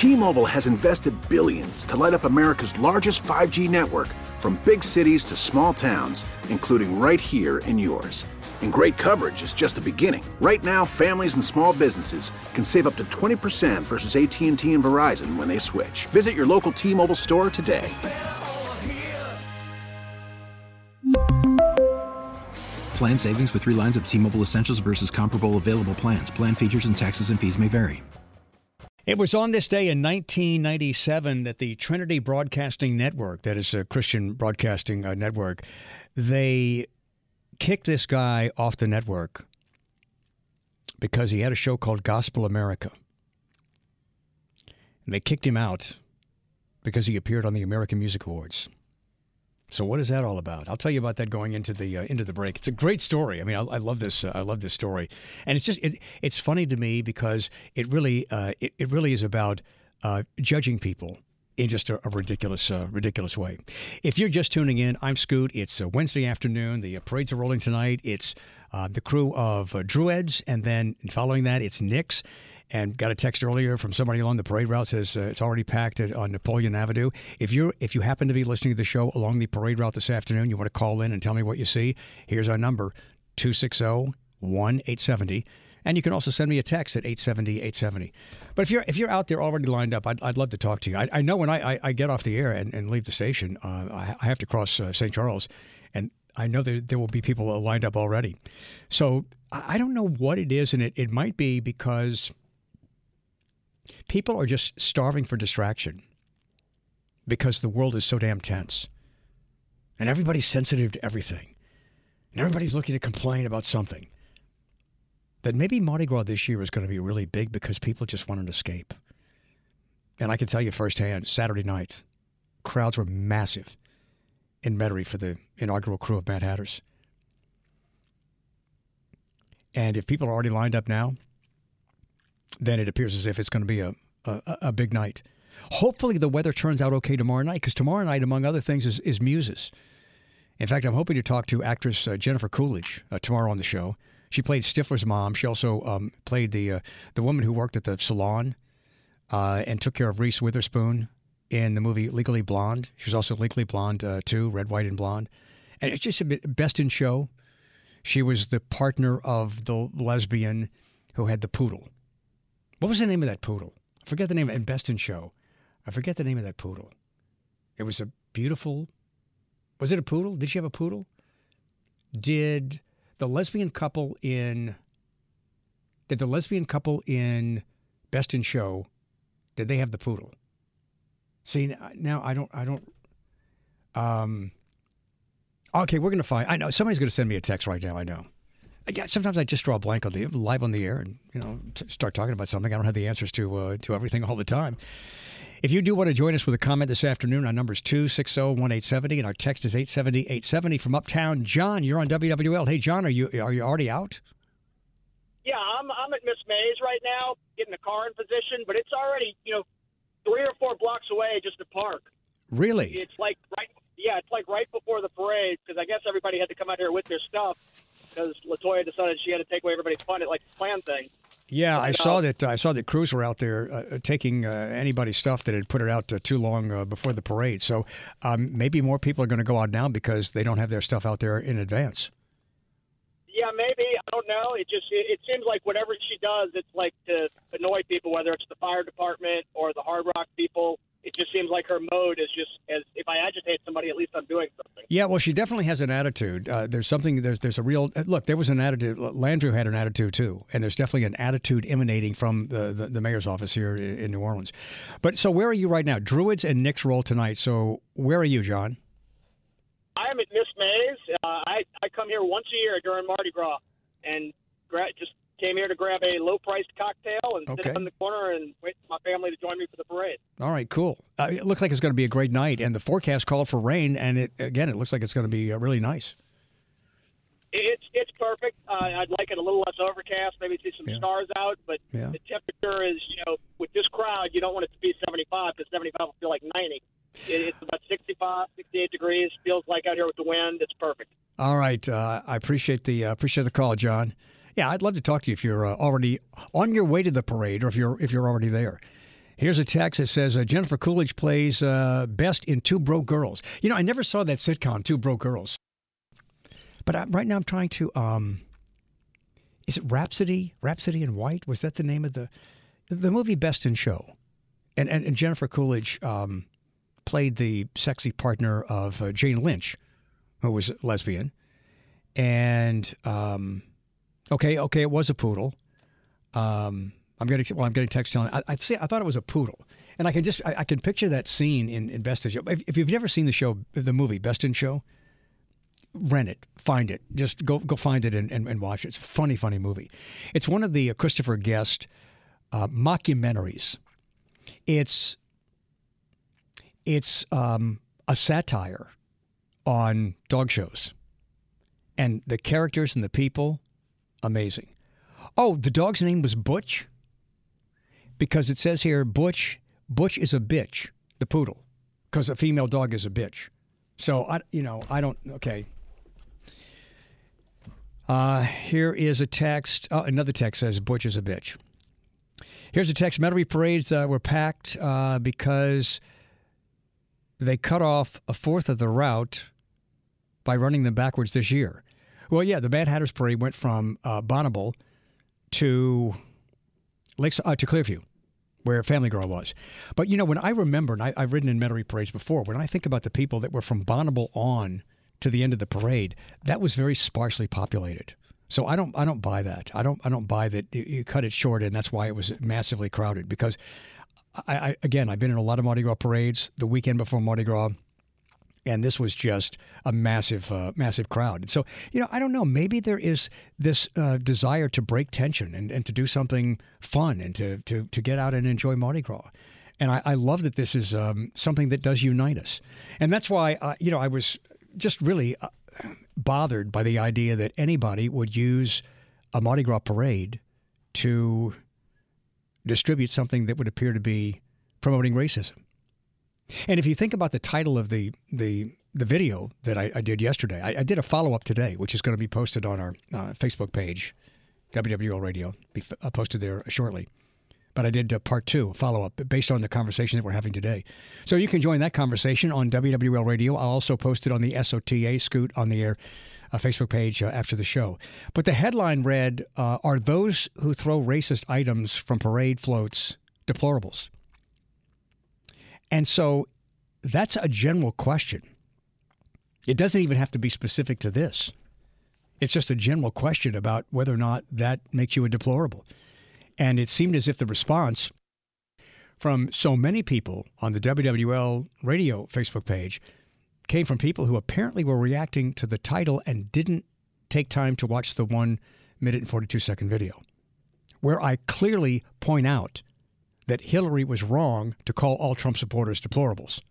T-Mobile has invested billions to light up America's largest 5G network, from big cities to small towns, including right here in yours. And great coverage is just the beginning. Right now, families and small businesses can save up to 20% versus AT&T and Verizon when they switch. Visit your local T-Mobile store today. Plan savings with 3 lines of T-Mobile Essentials versus comparable available plans. Plan features and taxes and fees may vary. It was on this day in 1997 that the Trinity Broadcasting Network, that is a Christian broadcasting network, they kicked this guy off the network because he had a show called Gospel America. And they kicked him out because he appeared on the American Music Awards. So what is that all about? I'll tell you about that going into the break. It's a great story. I mean, I love this. I love this story, and it's funny to me because it really is about judging people in just a ridiculous way. If you're just tuning in, I'm Scoot. It's a Wednesday afternoon. The parades are rolling tonight. It's the crew of Druids, and then following that, it's Knicks. And got a text earlier from somebody along the parade route, says it's already packed on Napoleon Avenue. If you happen to be listening to the show along the parade route this afternoon, you want to call in and tell me what you see, here's our number, 260-1870. And you can also send me a text at 870-870. But if you're out there already lined up, I'd love to talk to you. I know when I get off the air and leave the station, I have to cross St. Charles, and I know there will be people lined up already. So I don't know what it is, and it might be because people are just starving for distraction because the world is so damn tense. And everybody's sensitive to everything. And everybody's looking to complain about something. That maybe Mardi Gras this year is going to be really big because people just want an escape. And I can tell you firsthand, Saturday night, crowds were massive in Metairie for the inaugural crew of Mad Hatters. And if people are already lined up now, then it appears as if it's going to be a big night. Hopefully the weather turns out okay tomorrow night, because tomorrow night, among other things, is Muses. In fact, I'm hoping to talk to actress Jennifer Coolidge tomorrow on the show. She played Stifler's mom. She also played the woman who worked at the salon and took care of Reese Witherspoon in the movie Legally Blonde. She was also Legally Blonde, too, Red, White, and Blonde. And it's just a bit best in show. She was the partner of the lesbian who had the poodle. What was the name of that poodle? I forget the name. And Best in Show. I forget the name of that poodle. It was a beautiful... Was it a poodle? Did she have a poodle? Did the lesbian couple in Best in Show, did they have the poodle? See, now I don't... Okay, we're going to find... I know, somebody's going to send me a text right now, I know. Yeah, sometimes I just draw a blank on live on the air and start talking about something. I don't have the answers to everything all the time. If you do want to join us with a comment this afternoon, our number is 260-1870 and our text is 870-870 from Uptown. John, you're on WWL. Hey, John, are you already out? Yeah, I'm at Miss Mays right now, getting the car in position, but it's already 3 or 4 blocks away just to park. Really? It's like right before the parade, because I guess everybody had to come out here with their stuff. Because LaToya decided she had to take away everybody's fun at the plan thing. Yeah, I saw that crews were out there taking anybody's stuff that had put it out too long before the parade. So maybe more people are going to go out now because they don't have their stuff out there in advance. Yeah, maybe. I don't know. It seems like whatever she does, it's like to annoy people, whether it's the fire department or the Hard Rock people. It just seems like her mode is just as if I agitate somebody, at least I'm doing something. Yeah, well, she definitely has an attitude. There's a real look. There was an attitude. Landrieu had an attitude too, and there's definitely an attitude emanating from the mayor's office here in New Orleans. But so where are you right now? Druids and Knicks roll tonight. So where are you, John? I am at Miss Mays. I come here once a year during Mardi Gras, and just came here to grab a low-priced cocktail and sit up in the corner and wait for my family to join me for the parade. All right, cool. It looks like it's going to be a great night, and the forecast called for rain, and it looks like it's going to be really nice. It's perfect. I'd like it a little less overcast, maybe see some stars out, but the temperature is, with this crowd, you don't want it to be 75 because 75 will feel like 90. It's about 65, 68 degrees. Feels like out here with the wind. It's perfect. All right. I appreciate the call, John. Yeah, I'd love to talk to you if you're already on your way to the parade or if you're already there. Here's a text that says, Jennifer Coolidge plays best in Two Broke Girls. You know, I never saw that sitcom, Two Broke Girls. But right now I'm trying to, is it Rhapsody? Rhapsody in White? Was that the name of the movie Best in Show? And Jennifer Coolidge played the sexy partner of Jane Lynch, who was lesbian. And, okay, it was a poodle. I'm getting text telling. I thought it was a poodle, and I can picture that scene in Best in Show. If you've never seen the movie Best in Show, rent it, find it, just go find it and watch it. It's a funny movie. It's one of the Christopher Guest mockumentaries. It's a satire on dog shows, and the characters and the people, amazing. Oh, the dog's name was Butch. Because it says here, Butch is a bitch, the poodle, because a female dog is a bitch. So, okay. Here is a text. Oh, another text says Butch is a bitch. Here's a text. Metairie parades were packed because they cut off a fourth of the route by running them backwards this year. Well, yeah, the Mad Hatter's Parade went from Bonneville to Clearview, where Family Girl was. But, when I remember, and I've ridden in Metairie parades before, when I think about the people that were from Bonneville on to the end of the parade, that was very sparsely populated. So I don't buy that. I don't buy that you cut it short, and that's why it was massively crowded. Because, I've been in a lot of Mardi Gras parades the weekend before Mardi Gras, and this was just a massive crowd. So, I don't know. Maybe there is this desire to break tension and to do something fun and to get out and enjoy Mardi Gras. And I love that this is something that does unite us. And that's why, I was just really bothered by the idea that anybody would use a Mardi Gras parade to distribute something that would appear to be promoting racism. And if you think about the title of the video that I did yesterday, I did a follow-up today, which is going to be posted on our Facebook page, WWL Radio, be posted there shortly. But I did part 2, a follow-up, based on the conversation that we're having today. So you can join that conversation on WWL Radio. I'll also post it on the SOTA Scoot on the Air Facebook page after the show. But the headline read, are those who throw racist items from parade floats deplorables? And so that's a general question. It doesn't even have to be specific to this. It's just a general question about whether or not that makes you a deplorable. And it seemed as if the response from so many people on the WWL Radio Facebook page came from people who apparently were reacting to the title and didn't take time to watch the 1 minute and 42-second video, where I clearly point out that Hillary was wrong to call all Trump supporters deplorables.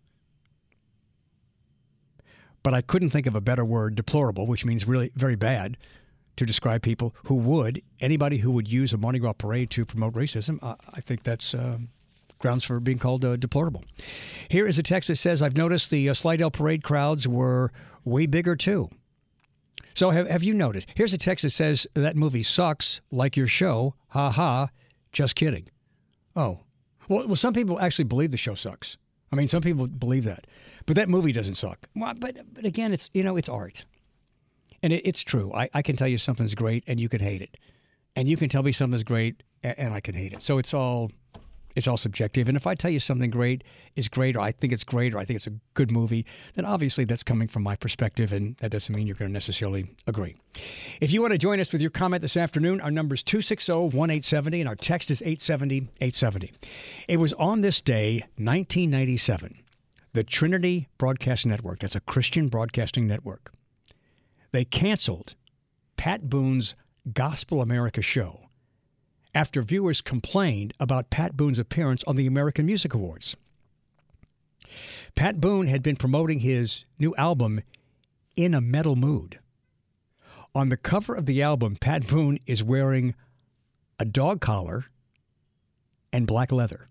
But I couldn't think of a better word, deplorable, which means really very bad, to describe people anybody who would use a Mardi Gras parade to promote racism. I think that's grounds for being called deplorable. Here is a text that says, I've noticed the Slidell parade crowds were way bigger too. So have you noticed? Here's a text that says, that movie sucks, like your show. Ha ha, just kidding. Oh. Well, some people actually believe the show sucks. I mean, some people believe that. But that movie doesn't suck. Well, but again, it's art. And it's true. I can tell you something's great and you can hate it. And you can tell me something's great and I can hate it. So it's all subjective. And if I tell you something great is great, or I think it's great, or I think it's a good movie, then obviously that's coming from my perspective, and that doesn't mean you're going to necessarily agree. If you want to join us with your comment this afternoon, our number is 260-1870, and our text is 870-870. It was on this day, 1997, the Trinity Broadcast Network, that's a Christian broadcasting network, they canceled Pat Boone's Gospel America show after viewers complained about Pat Boone's appearance on the American Music Awards. Pat Boone had been promoting his new album, In a Metal Mood. On the cover of the album, Pat Boone is wearing a dog collar and black leather.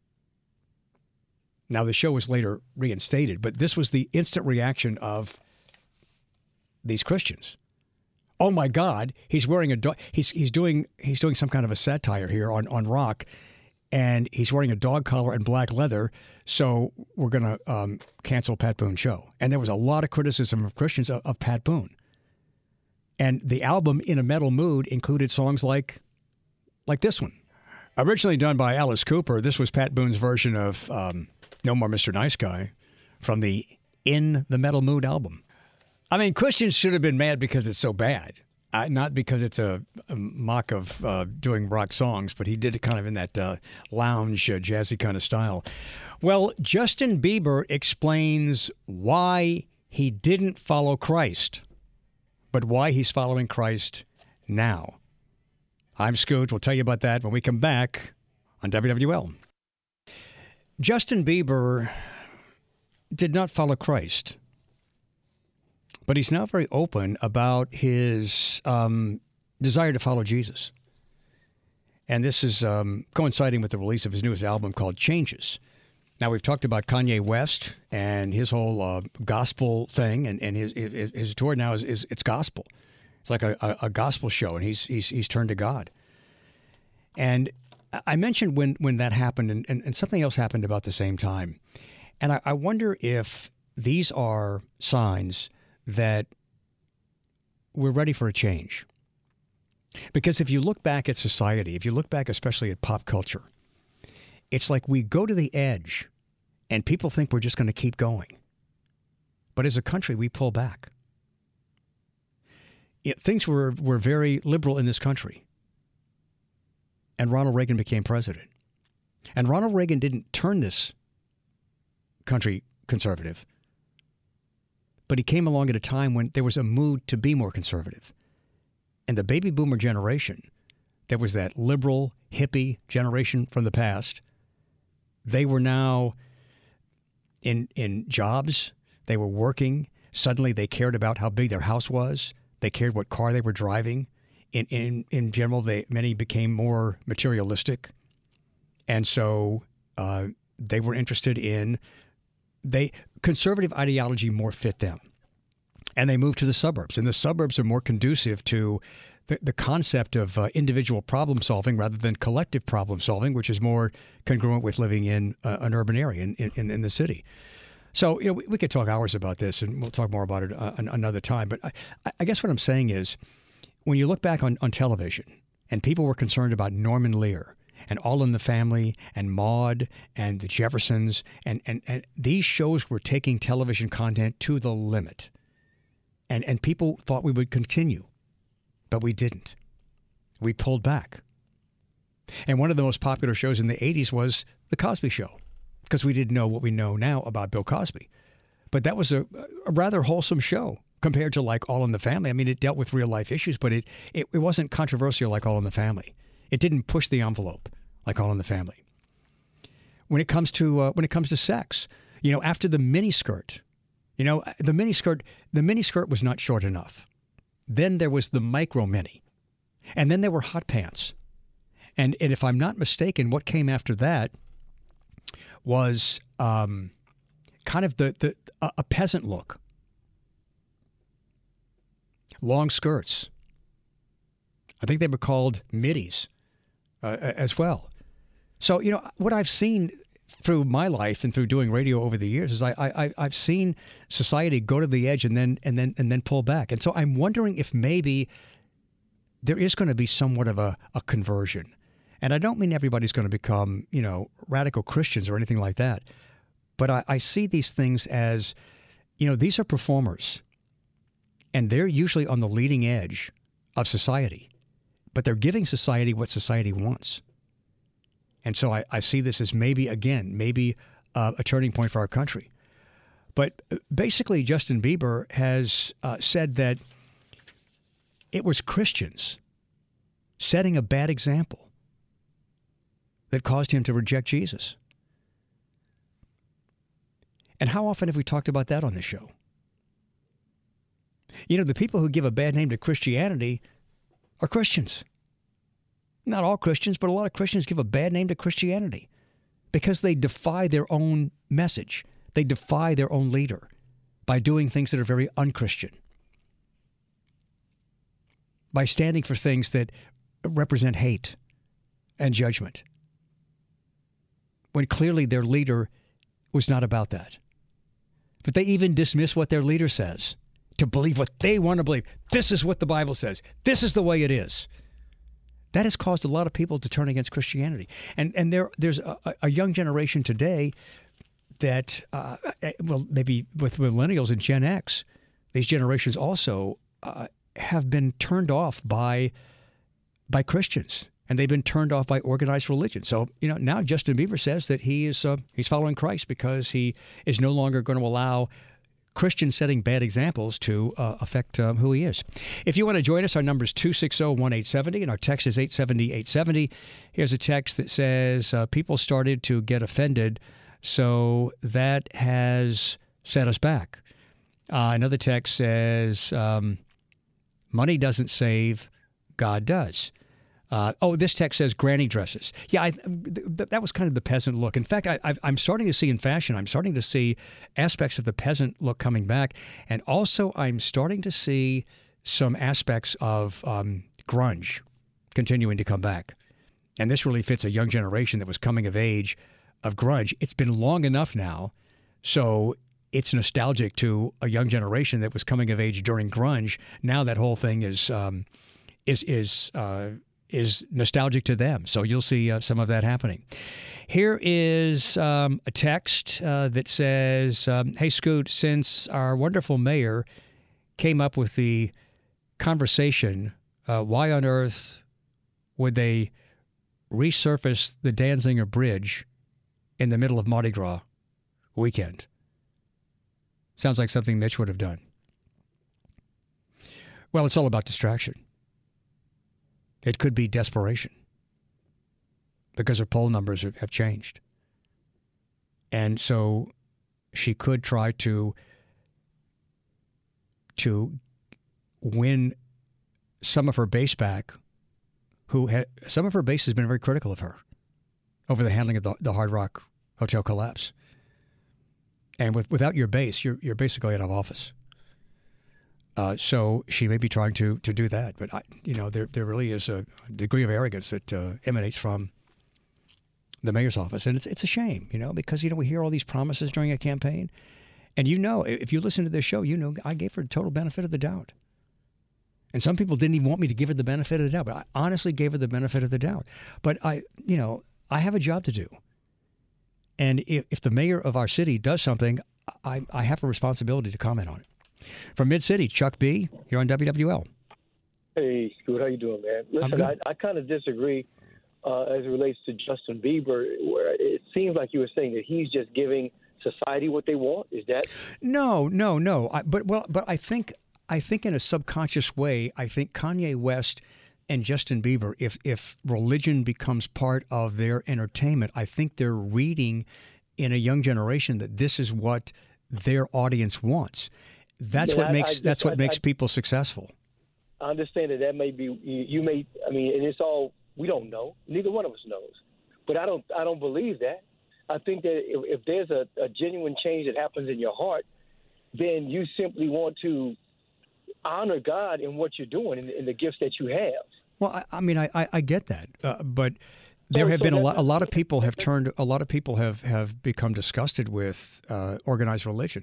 Now, the show was later reinstated, but this was the instant reaction of these Christians. Oh my God, he's wearing a dog. He's doing some kind of a satire here on rock, and he's wearing a dog collar and black leather, so we're going to cancel Pat Boone's show. And there was a lot of criticism of Christians of Pat Boone. And the album, In a Metal Mood, included songs like this one. Originally done by Alice Cooper, this was Pat Boone's version of No More Mr. Nice Guy from the In the Metal Mood album. I mean, Christians should have been mad because it's so bad. Not because it's a mock of doing rock songs, but he did it kind of in that lounge, jazzy kind of style. Well, Justin Bieber explains why he didn't follow Christ, but why he's following Christ now. I'm Scoot. We'll tell you about that when we come back on WWL. Justin Bieber did not follow Christ, but he's now very open about his desire to follow Jesus. And this is coinciding with the release of his newest album called Changes. Now, we've talked about Kanye West and his whole gospel thing, and his tour now is it's gospel. It's like a gospel show, and he's turned to God. And I mentioned when that happened, and something else happened about the same time. And I wonder if these are signs that we're ready for a change. Because if you look back at society, if you look back especially at pop culture, it's like we go to the edge and people think we're just going to keep going. But as a country, we pull back. Things were very liberal in this country. And Ronald Reagan became president. And Ronald Reagan didn't turn this country conservative. But he came along at a time when there was a mood to be more conservative. And the baby boomer generation, that was that liberal, hippie generation from the past, they were now in jobs. They were working. Suddenly they cared about how big their house was. They cared what car they were driving. In general, many became more materialistic. And so they were interested in conservative ideology more fit them. And they moved to the suburbs. And the suburbs are more conducive to the concept of individual problem solving rather than collective problem solving, which is more congruent with living in an urban area in the city. So, we could talk hours about this, and we'll talk more about it another time. But I guess what I'm saying is, when you look back on television, and people were concerned about Norman Lear and All in the Family and Maude and the Jeffersons, and these shows were taking television content to the limit. And people thought we would continue, but we didn't. We pulled back. And one of the most popular shows in the 80s was The Cosby Show, because we didn't know what we know now about Bill Cosby. But that was a rather wholesome show compared to like All in the Family. I mean, it dealt with real life issues, but it wasn't controversial like All in the Family. It didn't push the envelope like All in the Family. When it comes to sex, after the miniskirt, the miniskirt was not short enough. Then there was the micro mini, and then there were hot pants, and if I'm not mistaken, what came after that was kind of a peasant look. Long skirts. I think they were called middies as well. So, what I've seen through my life and through doing radio over the years is I've seen society go to the edge and then pull back. And so I'm wondering if maybe there is going to be somewhat of a conversion. And I don't mean everybody's going to become, radical Christians or anything like that. But I see these things as, these are performers. And they're usually on the leading edge of society. But they're giving society what society wants. And so I see this as maybe a turning point for our country. But basically, Justin Bieber has said that it was Christians setting a bad example that caused him to reject Jesus. And how often have we talked about that on this show? The people who give a bad name to Christianity are Christians. Not all Christians, but a lot of Christians give a bad name to Christianity because they defy their own message. They defy their own leader by doing things that are very unchristian, by standing for things that represent hate and judgment. when clearly their leader was not about that. But they even dismiss what their leader says to believe what they want to believe. This is what the Bible says. This is the way it is. That has caused a lot of people to turn against Christianity. And there's a young generation today that, maybe with millennials and Gen X, these generations also have been turned off by Christians, and they've been turned off by organized religion. So, now Justin Bieber says that he's following Christ because he is no longer going to allow Christians setting bad examples to affect who he is. If you want to join us, our number is 260-1870, and our text is 870-870. Here's a text that says, people started to get offended, so that has set us back. Another text says, money doesn't save, God does. This text says granny dresses. Yeah, that was kind of the peasant look. In fact, I'm starting to see in fashion, I'm starting to see aspects of the peasant look coming back. And also I'm starting to see some aspects of grunge continuing to come back. And this really fits a young generation that was coming of age of grunge. It's been long enough now, so it's nostalgic to a young generation that was coming of age during grunge. Now that whole thing is nostalgic to them. So you'll see some of that happening. Here is a text that says, hey, Scoot, since our wonderful mayor came up with the conversation, why on earth would they resurface the Danziger Bridge in the middle of Mardi Gras weekend? Sounds like something Mitch would have done. Well, it's all about distraction. It could be desperation because her poll numbers have changed. And so she could try to win some of her base back, some of her base has been very critical of her over the handling of the Hard Rock Hotel collapse. And without your base, you're basically out of office. So she may be trying to do that, but there really is a degree of arrogance that emanates from the mayor's office, and it's a shame, because we hear all these promises during a campaign, and if you listen to this show, I gave her the total benefit of the doubt, and some people didn't even want me to give her the benefit of the doubt, but I honestly gave her the benefit of the doubt. But I have a job to do, and if the mayor of our city does something, I have a responsibility to comment on it. From Mid-City, Chuck B., you're on WWL. Hey, Scoot, how you doing, man? Listen, I kind of disagree as it relates to Justin Bieber, where it seems like you were saying that he's just giving society what they want. Is that? No. But I think in a subconscious way, I think Kanye West and Justin Bieber, if religion becomes part of their entertainment, I think they're reading in a young generation that this is what their audience wants. That's what makes people successful. I understand that may be and it's all, we don't know. Neither one of us knows. But I don't believe that. I think that if there's a genuine change that happens in your heart, then you simply want to honor God in what you're doing, in the gifts that you have. Well, I get that, but there have been a lot of people have turned. A lot of people have become disgusted with organized religion.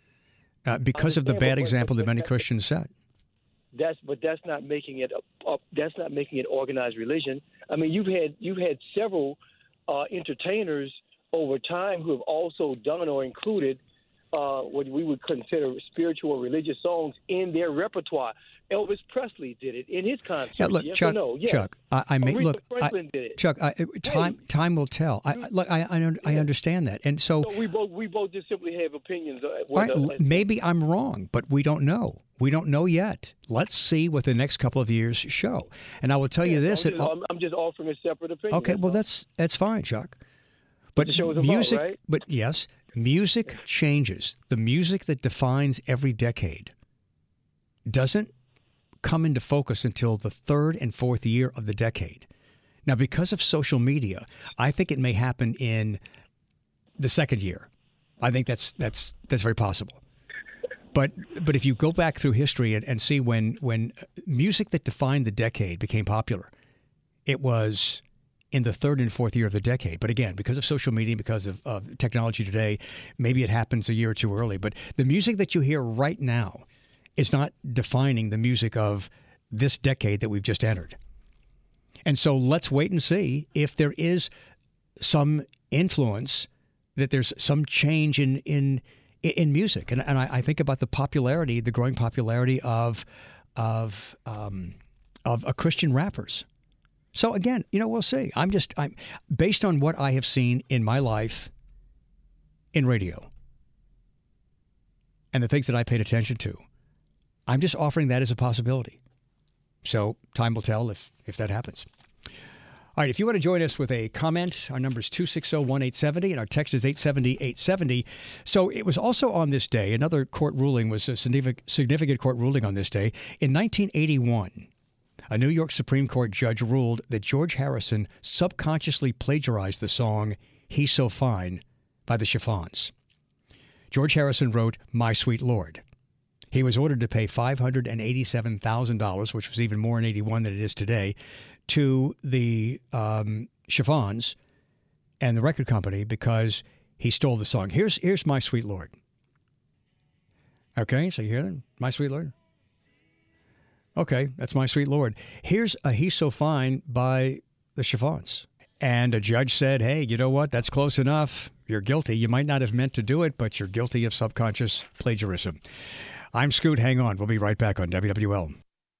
Because of the bad example that many Christians set. That's not making it that's not making it organized religion. I mean, you've had several entertainers over time who have also done or included what we would consider spiritual or religious songs in their repertoire. Elvis Presley did it in his concert. Yeah, look, yes Chuck. Or no? Yes. Chuck, Aretha Franklin did it. Chuck, time will tell. I understand that, and so we both just simply have opinions. Maybe I'm wrong, but we don't know. We don't know yet. Let's see what the next couple of years show. And I will tell you this: I'm just offering a separate opinion. Okay, well that's fine, Chuck. But the show is music, about, right? But yes, music changes. The music that defines every decade doesn't come into focus until the third and fourth year of the decade. Now, because of social media, I think it may happen in the second year. I think that's very possible. But if you go back through history and see when music that defined the decade became popular, it was in the third and fourth year of the decade. But again, because of social media, because of technology today, maybe it happens a year or two early. But the music that you hear right now is not defining the music of this decade that we've just entered. And so let's wait and see if there is some influence, that there's some change in music. And I think about the growing popularity of Christian rappers. So again, we'll see. I'm based on what I have seen in my life in radio and the things that I paid attention to, I'm just offering that as a possibility. So time will tell if that happens. All right, if you want to join us with a comment, our number is 260-1870, and our text is 870-870. So it was also on this day, another court ruling was a significant court ruling on this day. In 1981, a New York Supreme Court judge ruled that George Harrison subconsciously plagiarized the song He's So Fine by the Chiffons. George Harrison wrote My Sweet Lord. He was ordered to pay $587,000, which was even more in 81 than it is today, to the Chiffons and the record company because he stole the song. Here's My Sweet Lord. Okay, so you hear that? My Sweet Lord? Okay, that's My Sweet Lord. Here's a He's So Fine by the Chiffons. And a judge said, hey, you know what? That's close enough. You're guilty. You might not have meant to do it, but you're guilty of subconscious plagiarism. I'm Scoot. Hang on. We'll be right back on WWL.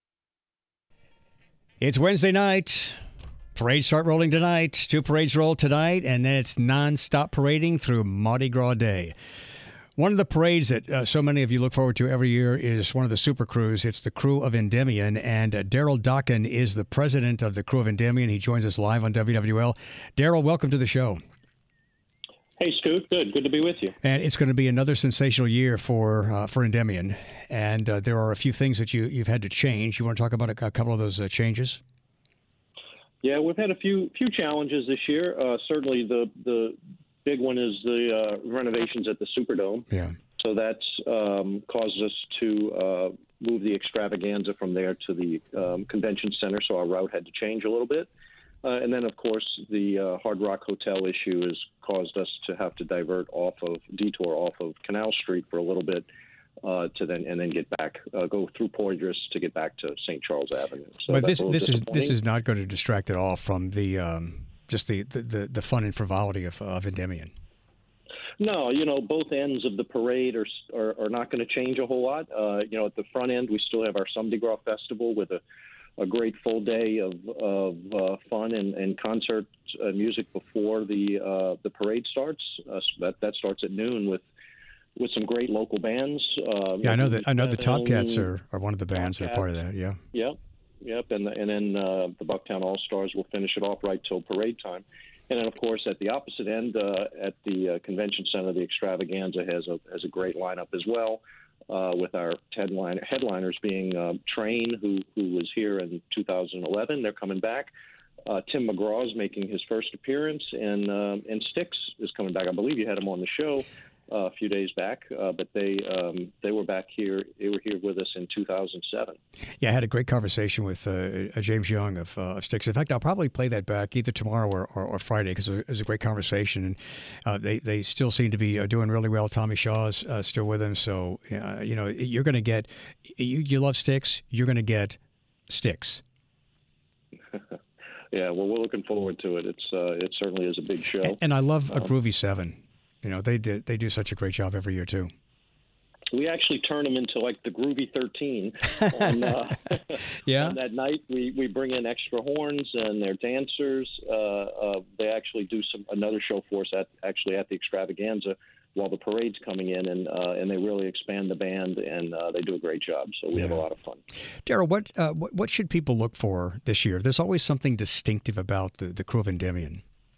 It's Wednesday night. Parades start rolling tonight. 2 parades roll tonight, and then it's nonstop parading through Mardi Gras Day. One of the parades that so many of you look forward to every year is one of the Super Crews. It's the Krewe of Endymion, and Daryl Dokken is the president of the Krewe of Endymion. He joins us live on WWL. Daryl, welcome to the show. Hey, Scoot. Good to be with you. And it's going to be another sensational year for Endymion. And there are a few things that you've had to change. You want to talk about a couple of those changes? Yeah, we've had a few challenges this year. Certainly the big one is the renovations at the Superdome. Yeah. So that's caused us to move the extravaganza from there to the convention center. So our route had to change a little bit. And then, of course, the Hard Rock Hotel issue has caused us to have to detour off of Canal Street for a little bit to then get back, go through Poydras to get back to St. Charles Avenue. So but this is not going to distract at all from the just the fun and frivolity of Endymion. No, both ends of the parade are not going to change a whole lot. At the front end, we still have our Samedi Gras Festival with a great full day of fun and concert music before the parade starts. That starts at noon with some great local bands. I know the Top Cats are one of the bands that are part of that. Yeah. Yep. And then the Bucktown All Stars will finish it off right till parade time. And then, of course, at the opposite end, at the convention center, the Extravaganza has a great lineup as well. With our headliners being Train, who was here in 2011. They're coming back. Tim McGraw is making his first appearance, and Styx is coming back. I believe you had him on the show a few days back, but they were back here. They were here with us in 2007. Yeah, I had a great conversation with James Young of Styx. In fact, I'll probably play that back either tomorrow or Friday because it was a great conversation. And they still seem to be doing really well. Tommy Shaw's still with them, so you're going to get. You love Styx, you're going to get Styx. Yeah, well, we're looking forward to it. It certainly is a big show. And I love a Groovy 7. They do such a great job every year too. We actually turn them into like the Groovy 13. On that night, we bring in extra horns and they're dancers. They actually do another show for us at the Extravaganza while the parade's coming in, and they really expand the band, and they do a great job. So we have a lot of fun. Daryl, what should people look for this year? There's always something distinctive about the Krewe of Endymion.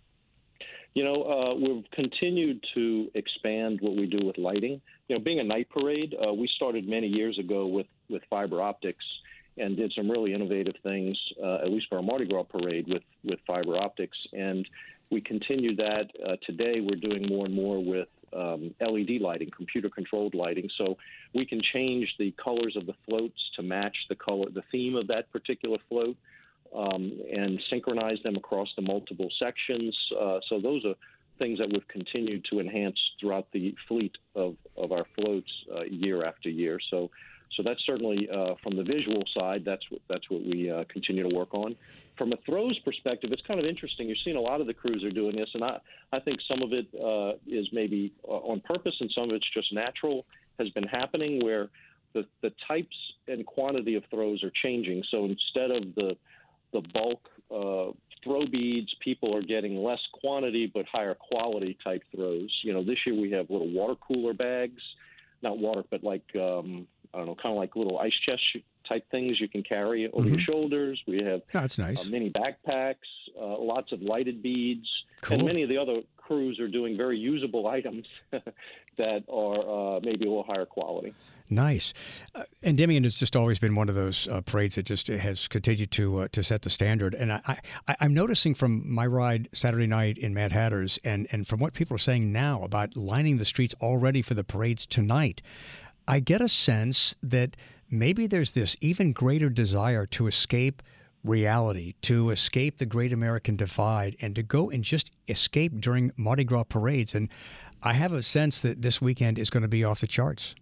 We've continued to expand what we do with lighting. Being a night parade, we started many years ago with fiber optics and did some really innovative things, at least for our Mardi Gras parade with fiber optics. And we continue that. Today we're doing more and more with LED lighting, computer-controlled lighting. So we can change the colors of the floats to match the theme of that particular float. and synchronize them across the multiple sections. So those are things that we've continued to enhance throughout the fleet of our floats year after year. So that's certainly from the visual side. That's what we continue to work on. From a throws perspective, it's kind of interesting. You're seeing a lot of the crews are doing this, and I think some of it is maybe on purpose, and some of it's just natural. Has been happening where the types and quantity of throws are changing. So instead of the bulk throw beads, people are getting less quantity but higher quality type throws. This year we have little water cooler bags, not water, but like kind of like little ice chest type things you can carry over your shoulders. We have that's nice. Mini backpacks, lots of lighted beads, cool. And many of the other crews are doing very usable items that are maybe a little higher quality. Nice. Endymion has just always been one of those parades that just has continued to set the standard. And I'm noticing from my ride Saturday night in Mad Hatter's and from what people are saying now about lining the streets already for the parades tonight, I get a sense that maybe there's this even greater desire to escape reality, to escape the Great American Divide, and to go and just escape during Mardi Gras parades. And I have a sense that this weekend is going to be off the charts.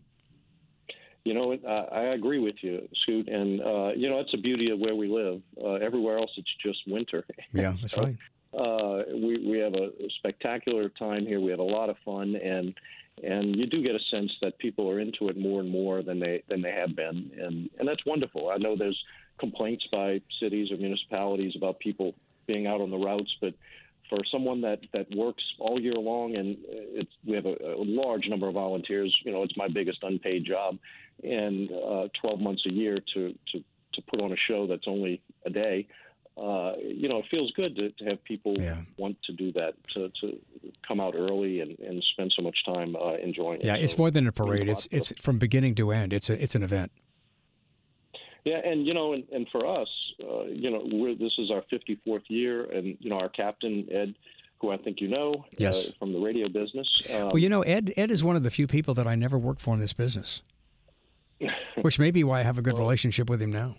I agree with you, Scoot, and it's the beauty of where we live. Everywhere else, it's just winter. Yeah, that's right. We have a spectacular time here. We have a lot of fun, and you do get a sense that people are into it more and more than they have been, and that's wonderful. I know there's complaints by cities or municipalities about people being out on the routes, but for someone that works all year long, and we have a large number of volunteers. It's my biggest unpaid job, and 12 months a year to put on a show that's only a day. It feels good to have people want to do that, to come out early and spend so much time enjoying it. Yeah, it's more than a parade. It's from beginning to end. It's an event. Yeah, and and for us, this is our 54th year, and our captain Ed, who I think yes, from the radio business. Ed is one of the few people that I never worked for in this business, which may be why I have a good relationship with him now.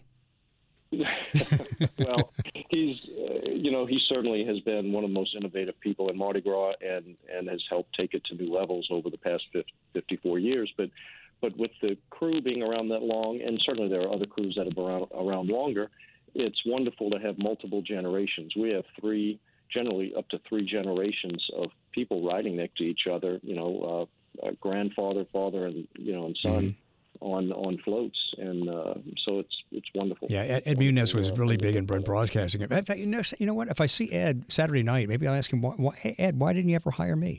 Well, he certainly has been one of the most innovative people in Mardi Gras, and has helped take it to new levels over the past 54 years. But with the crew being around that long, and certainly there are other crews that have been around longer, it's wonderful to have multiple generations. We have generally up to three generations of people riding next to each other, grandfather, father, and son on floats. And so it's wonderful. Yeah, Ed Muniz was really big in broadcasting. In fact, you know what? If I see Ed Saturday night, maybe I'll ask him, hey, Ed, why didn't you ever hire me?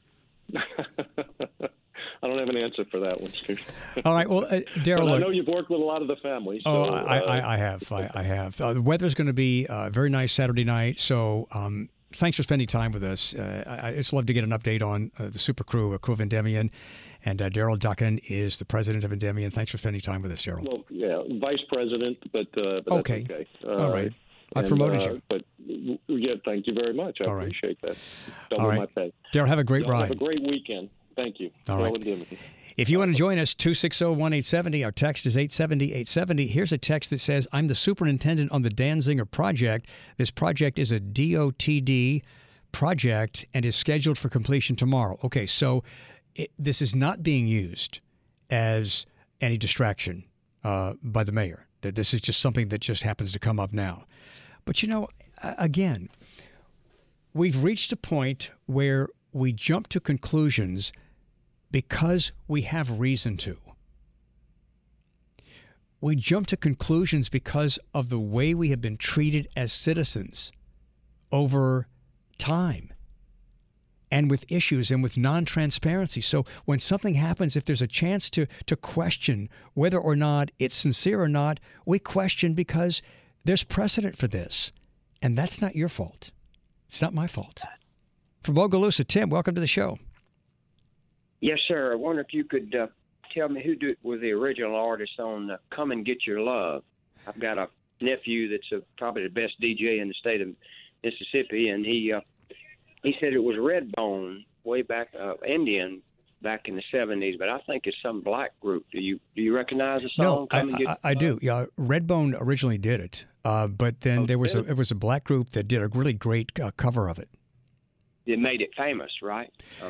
I don't have an answer for that one, Steve. All right. Well, Daryl, I know you've worked with a lot of the family. So, I have. I have. The weather's going to be very nice Saturday night. So thanks for spending time with us. I just love to get an update on the super crew of Endymion. And Daryl Duckin is the president of Endymion. Thanks for spending time with us, Daryl. Well, yeah, vice president, but okay. That's okay. All right. I promoted you. But yeah, thank you very much. I appreciate that. Double my pay. Daryl, have a great ride. Have a great weekend. Thank you. All right. If you want to join us, 260-1870. Our text is 870-870. Here's a text that says, I'm the superintendent on the Danziger project. This project is a DOTD project and is scheduled for completion tomorrow. Okay, so this is not being used as any distraction by the mayor. That this is just something that just happens to come up now. But, again, we've reached a point where we jump to conclusions because we have reason to. We jump to conclusions because of the way we have been treated as citizens over time and with issues and with non-transparency. So when something happens, if there's a chance to question whether or not it's sincere or not, we question because there's precedent for this. And that's not your fault. It's not my fault. From Okaloosa, Tim, welcome to the show. Yes, sir. I wonder if you could tell me who was the original artist on Come and Get Your Love. I've got a nephew that's probably the best DJ in the state of Mississippi, and he said it was Redbone way back, Indian back in the 70s, but I think it's some black group. Do you recognize the song? No, I do. Yeah, Redbone originally did it, but then there was a black group that did a really great cover of it. It made it famous, right?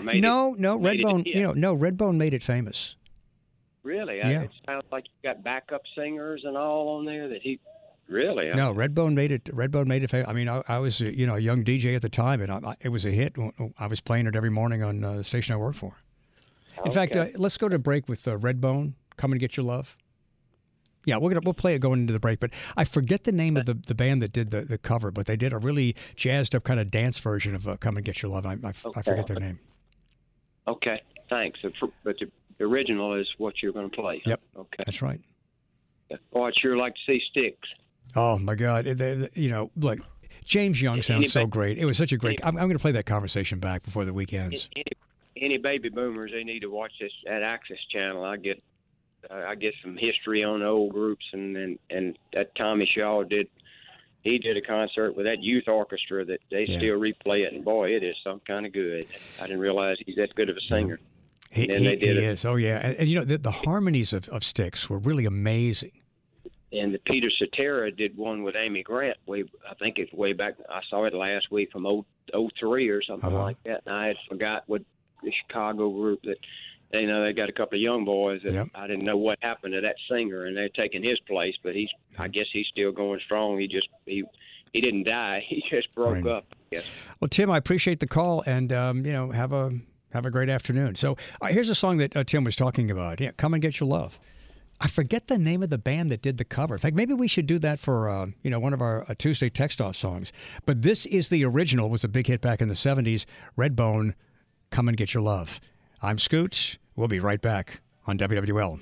Redbone made it famous. Really? Yeah. It sounds like you got backup singers and all on there that he. Really? No, Redbone made it. Redbone made it famous. I mean, I was a young DJ at the time, and it was a hit. I was playing it every morning on the station I worked for. In fact, let's go to break with Redbone. Come and Get Your Love. Yeah, we'll play it going into the break. But I forget the name of the band that did the cover, but they did a really jazzed up kind of dance version of Come and Get Your Love. I forget their name. Okay, thanks. But the original is what you're going to play. Yep. Okay, that's right. Boy, I'd sure like to see Styx. Oh my God! Look, James Young sounds so great. It was such a great. I'm going to play that conversation back before the week ends. Any baby boomers, they need to watch this at Access Channel. I get some history on the old groups, and that Tommy Shaw did. He did a concert with that youth orchestra that they still replay it, and boy, it is some kind of good. I didn't realize he's that good of a singer. He is. Oh yeah, and the harmonies of Styx were really amazing. And the Peter Cetera did one with Amy Grant. I think it's way back. I saw it last week from 03 or something like that. And I had forgot what the Chicago group that they got a couple of young boys that I didn't know what happened to that singer, and they're taking his place. But I guess he's still going strong. He didn't die. He just broke up. I guess. Well, Tim, I appreciate the call, and have a great afternoon. So here's a song that Tim was talking about. Yeah, Come and Get Your Love. I forget the name of the band that did the cover. In fact, maybe we should do that for one of our Tuesday text-off songs. But this is the original. It was a big hit back in the 70s. Redbone, Come and Get Your Love. I'm Scoot. We'll be right back on WWL.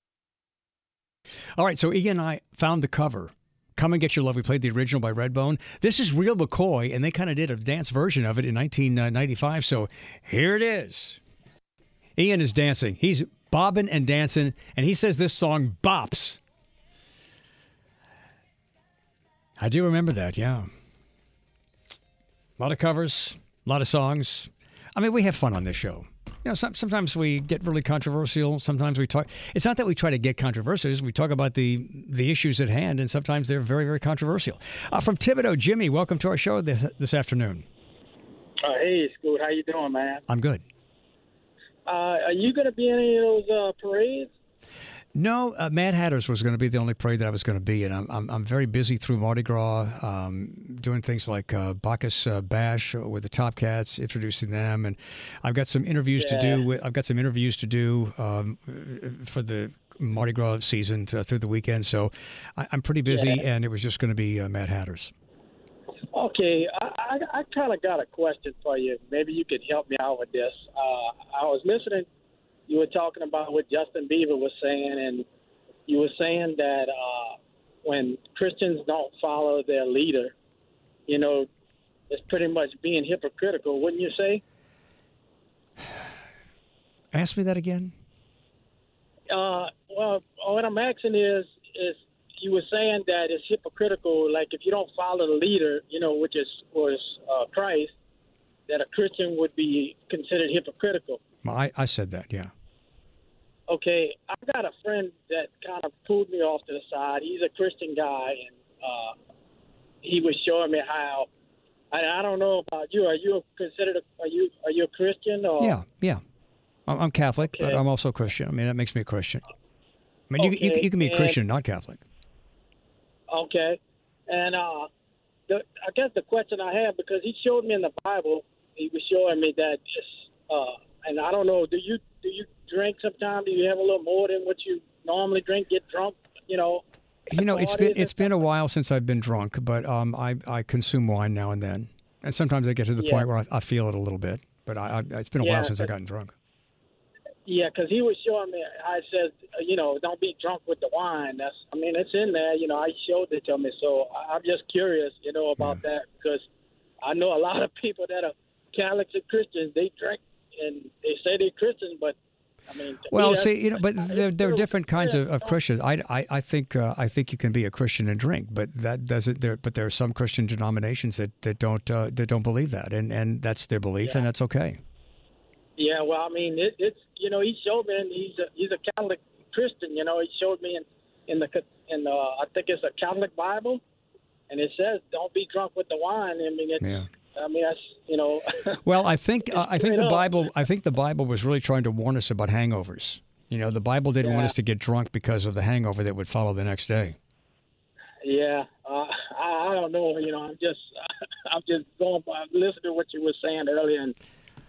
All right, so Iggy and I found the cover. Come and Get Your Love. We played the original by Redbone. This is Real McCoy, and they kind of did a dance version of it in 1995. So here it is. Ian is dancing. He's bobbing and dancing, and he says this song bops. I do remember that, yeah. A lot of covers, a lot of songs. I mean, we have fun on this show. Sometimes we get really controversial. Sometimes we talk. It's not that we try to get controversial. We talk about the issues at hand, and sometimes they're very, very controversial. From Thibodaux, Jimmy, welcome to our show this afternoon. Hey, Scoot. How you doing, man? I'm good. Are you going to be in any of those parades? No, Mad Hatters was going to be the only parade that I was going to be in. I'm very busy through Mardi Gras, doing things like Bacchus Bash with the Top Cats, introducing them, and I've got some interviews to do. I've got some interviews to do for the Mardi Gras season through the weekend. So I'm pretty busy, and it was just going to be Mad Hatters. Okay, I kind of got a question for you. Maybe you could help me out with this. I was listening. You were talking about what Justin Bieber was saying, and you were saying that when Christians don't follow their leader, it's pretty much being hypocritical, wouldn't you say? Ask me that again. Well, what I'm asking is you were saying that it's hypocritical, like if you don't follow the leader, which was Christ, that a Christian would be considered hypocritical. I said that, yeah. Okay, I've got a friend that kind of pulled me off to the side. He's a Christian guy, and he was showing me how. I don't know about you. Are you considered? Are you a Christian? Or? Yeah. I'm Catholic, but I'm also Christian. I mean, that makes me a Christian. I mean, you can be a Christian and not Catholic. Okay, and I guess the question I have, because he showed me in the Bible, he was showing me that and I don't know, do you drink sometimes? Do you have a little more than what you normally drink? Get drunk, it's been a while since I've been drunk, but I consume wine now and then, and sometimes I get to the point where I feel it a little bit. But it's been a while since I've gotten drunk. Yeah, because he was showing me. I said, don't be drunk with the wine. It's in there. I showed it to me, so I'm just curious, about that, because I know a lot of people that are Catholics and Christians. They drink and they say they're Christians, but there are different kinds of Christians. I think you can be a Christian and drink, but that doesn't. But there are some Christian denominations that don't believe that, and that's their belief, and that's okay. Yeah, well, I mean, it's he showed me, and he's a Catholic Christian. He showed me in the I think it's a Catholic Bible, and it says, "Don't be drunk with the wine." I mean, that's Well, I think the Bible. I think the Bible was really trying to warn us about hangovers. The Bible didn't want us to get drunk because of the hangover that would follow the next day. Yeah, I don't know. I'm just going by listening to what you were saying earlier, and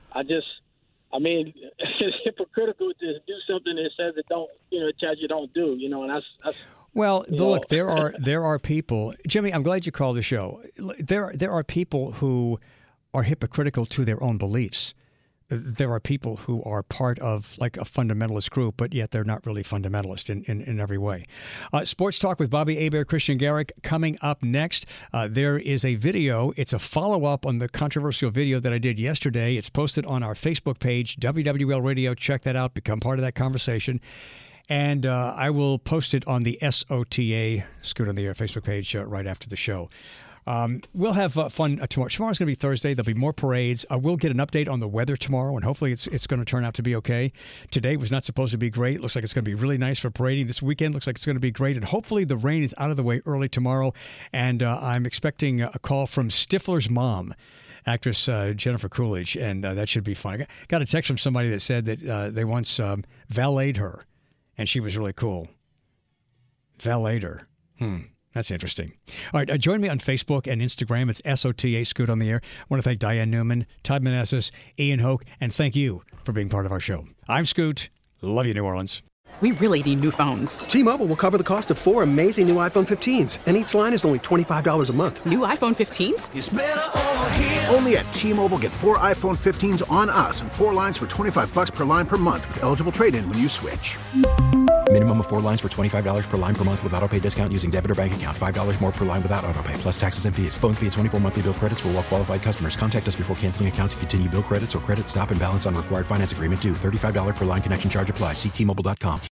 it's hypocritical to do something that says it don't, it tells you don't do, and that's. Well, look, there are people, Jimmy, I'm glad you called the show. There are people who are hypocritical to their own beliefs. There are people who are part of like a fundamentalist group, but yet they're not really fundamentalist in every way. Sports Talk with Bobby Hebert, Christian Garrick coming up next. There is a video. It's a follow-up on the controversial video that I did yesterday. It's posted on our Facebook page, WWL Radio. Check that out. Become part of that conversation. And I will post it on the SOTA, Scoot on the Air Facebook page right after the show. We'll have fun tomorrow. Tomorrow's going to be Thursday. There'll be more parades. We'll get an update on the weather tomorrow, and hopefully it's going to turn out to be okay. Today was not supposed to be great. Looks like it's going to be really nice for parading. This weekend looks like it's going to be great, and hopefully the rain is out of the way early tomorrow. And I'm expecting a call from Stifler's mom, actress Jennifer Coolidge, and that should be fun. I got a text from somebody that said that they once valeted her, and she was really cool. Valeted her. That's interesting. All right, join me on Facebook and Instagram. It's SOTA, Scoot on the Air. I want to thank Diane Newman, Todd Manassas, Ian Hoke, and thank you for being part of our show. I'm Scoot. Love you, New Orleans. We really need new phones. T-Mobile will cover the cost of 4 amazing new iPhone 15s, and each line is only $25 a month. New iPhone 15s? It's better over here. Only at T-Mobile, get 4 iPhone 15s on us and 4 lines for $25 per line per month with eligible trade-in when you switch. Minimum of 4 lines for $25 per line per month with autopay discount using debit or bank account. $5 more per line without autopay, plus taxes and fees. Phone fee at 24 monthly bill credits for well-qualified customers. Contact us before canceling account to continue bill credits or credit stop and balance on required finance agreement due. $35 per line connection charge applies. See T-Mobile.com.